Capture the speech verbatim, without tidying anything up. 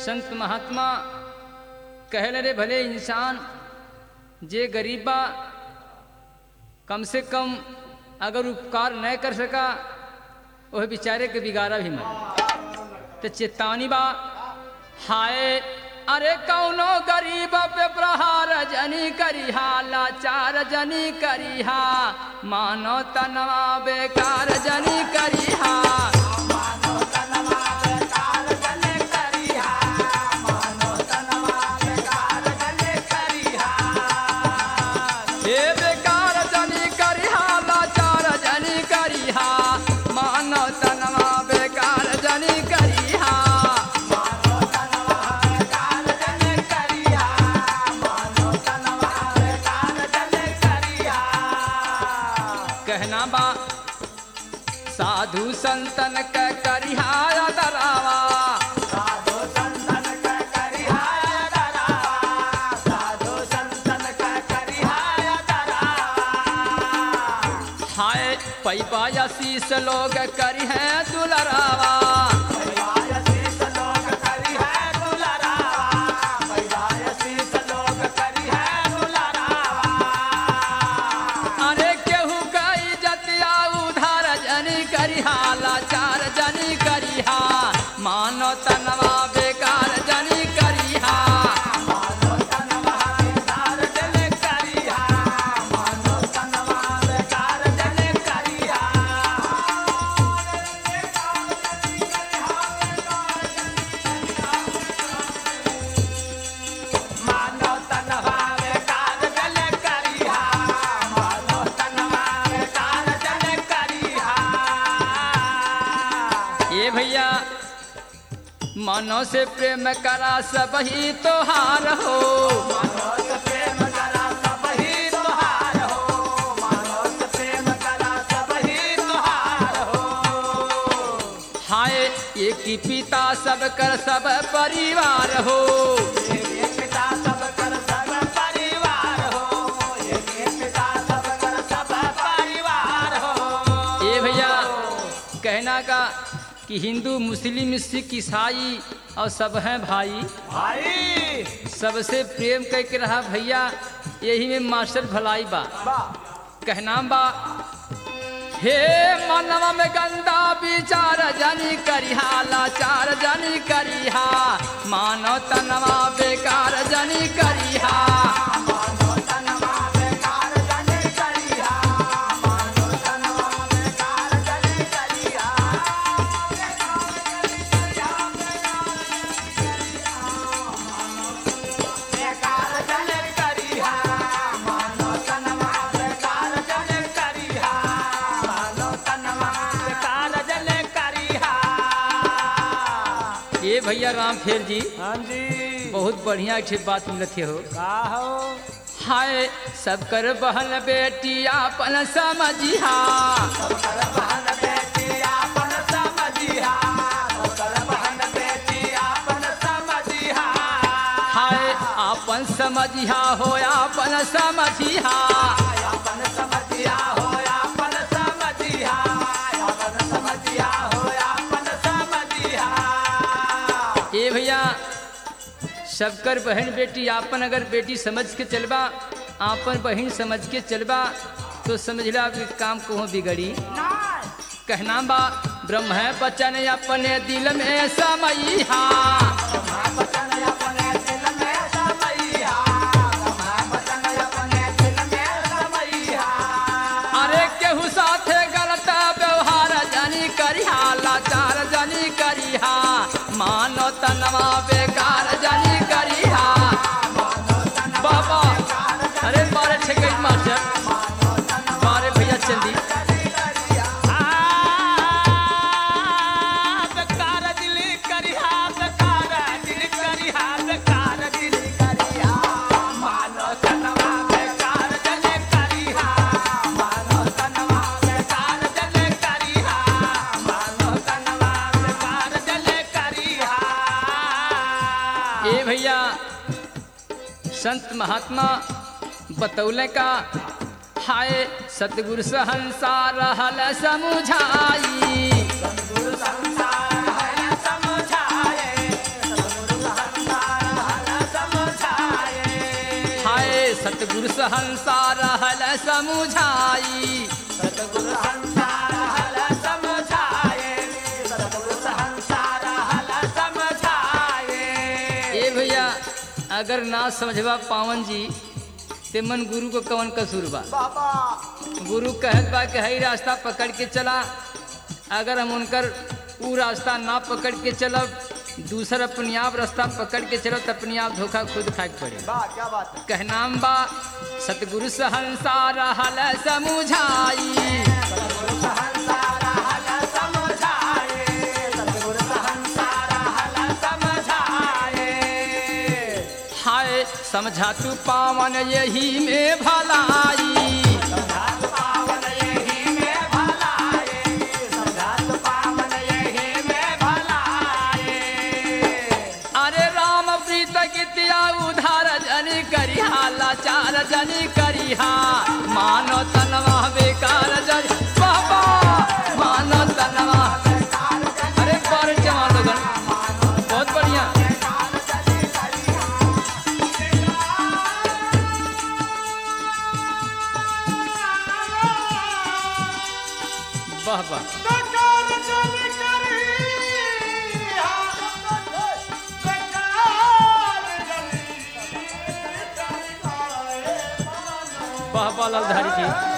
संत महात्मा कहले रे भले इंसान जे गरीबा कम से कम अगर उपकार न कर सका वह बेचारे के बिगाड़ा भी मत तो चेतावनी बा हाय अरे कौनो गरीब पे प्रहार जनी करिहा लाचार जनी करिहा मानो तनवा बेकार जनी करिहा मानो तनवा बेकार जनी करिहा मानो तनवा बेकार जनी करिहा हे बेकार जनी करिहा लाचार जनी करिहा मानो तनवा बेकार जनी करिहा कहना बा साधु संतन के करिहा दरावा साधु संतन के करिहा दरावा साधु संतन के करिहा दरावा हाय पैबा आशीष लोग करिहे दुलरावा पैबा आशीष लोग करिहे दुलरावा पैबा आशीष लोग करिहे दुलरावा अरे करिहा लाचार जनी करिहा मानो तनवा बेकार जनी करिहा मानो तनवा बेकार जनी करिहा मानो तनवा बेकार जनी करिहा मानो तनवा बेकार जनी करिहा मानो तनवा बेकार जनी करिहा ये भैया मनो से प्रेम करा सब ही तोहार हो मनो से प्रेम करा सब ही तोहार हो मनो से प्रेम करा सब ही तोहार हो हाय एक ही पिता सब कर सब परिवार हो एक ही पिता सब कर सब परिवार हो एक ही पिता सब कर सब परिवार हो ये भैया कहना का कि हिंदू मुस्लिम सिख ईसाई और सब हैं भाई भाई सबसे प्रेम करके रहा भैया यही में मास्टर भलाई बा कहना बा हे मनवा में गंदा विचार जनी करिहा लाचार जनी करिहा मानो तनवा बेकार जनी करिहा मानो तनवा बेकार जनी करिहा मानो तनवा बेकार जनी करिहा ये भैया राम फेर जी हाँ जी बहुत बढ़िया अच्छी बात मिलत हो का हो हाय सब कर बहन बेटी आपन समझिहा सब कर बहन बेटी आपन समझिहा सब कर बहन बेटी आपन समझिहा हाय आपन समझिहा हो आपन समझिहा आपन समझिहा हो आपन समझिहा आपन समझिहा हो आपन समझिहा ये भैया सबकर बहन बेटी आपन अगर बेटी समझ के चलबा आपन बहन समझ के चलबा तो समझला कि काम को बिगड़ी कहना बा ब्रह्म है बचन अपने दिल में समईहा अरे केहू साथे गलत व्यवहार जनी करिहा लाचार जनी करिहा मानो तनवा बेकार जनी करिहा बाबा अरे बारे छे मास्टर बारे भैया चंदी बेकार दिल करिहा बेकार दिल करिहा बेकार दिल करिहा मानो तनवा बेकार दिल करिहा मानो तनवा बेकार दिल करिहा मानो तनवा बेकार दिल करिहा ये भैया संत महात्मा बतौले का हाय सतगुरु सहंसा रहल समुझाई सतगुरु संसार है समझाए सतगुरु सतगुरु सहंसा रहल समुझाई। सतगुरु संसार हल समझाए, सतगुरु संसार हल समझाए। ए भैया अगर ना समझबा पावन जी ते मन गुरु को कवन कसूर बा। बाबा गुरु कहत बा कि हई रास्ता पकड़ के चला, अगर हम उनकर ऊ रास्ता ना पकड़ के चलब, दूसरा अपने आप रास्ता पकड़ के चलो तो अपने आप धोखा खुद खाए पड़े। वाह क्या बात है। कहनाम बा सतगुरु सहंसा रहल समुझाई। सतगुरु संसार हल समझाए, सतगुरु संसार हल समझाए। हाय समझा तू पावन यही में भलाई। समझात पावन यही में भलाए, समझात पावन यही में भलाए। अरे राम प्रीत गीतिया उधार जनी करिहा, लाचार जनी करिहा, मानो तनवा बेकार जनी बाबा, मानो तनवा। अरे बारे जवान लोगन बहुत बढ़िया। वाह वाह। वाह वाह लालधारी जी।